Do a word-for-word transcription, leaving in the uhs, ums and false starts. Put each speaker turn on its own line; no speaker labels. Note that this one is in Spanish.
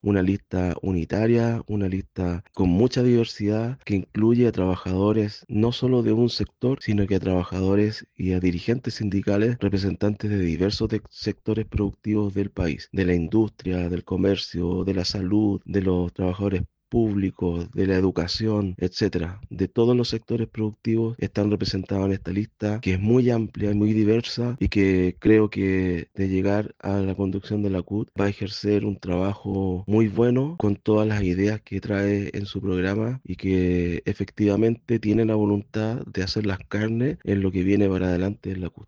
una lista unitaria, una lista con mucha diversidad que incluye a trabajadores no solo de un sector, sino que a trabajadores y a dirigentes sindicales representantes de diversos de- sectores productivos del país, de la industria, del comercio, de la salud, de los trabajadores públicos, de la educación, etcétera. De todos los sectores productivos están representados en esta lista, que es muy amplia y muy diversa y que creo que de llegar a la conducción de la C U T va a ejercer un trabajo muy bueno con todas las ideas que trae en su programa y que efectivamente tiene la voluntad de hacer las carnes en lo que viene para adelante en la C U T.